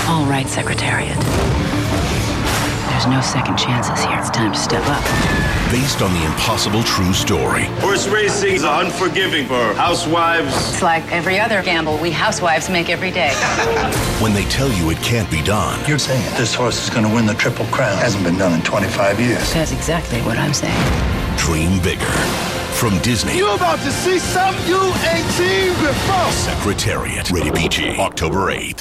All right, Secretariat. There's no second chances here. It's time to step up. Based on the impossible true story. Horse racing is unforgiving for housewives. It's like every other gamble we housewives make every day. When they tell you it can't be done. You're saying this horse is going to win the Triple Crown. Hasn't been done in 25 years. That's exactly what I'm saying. Dream bigger. From Disney. You're about to see something you ain't seen before. Secretariat. Rated PG. October 8th.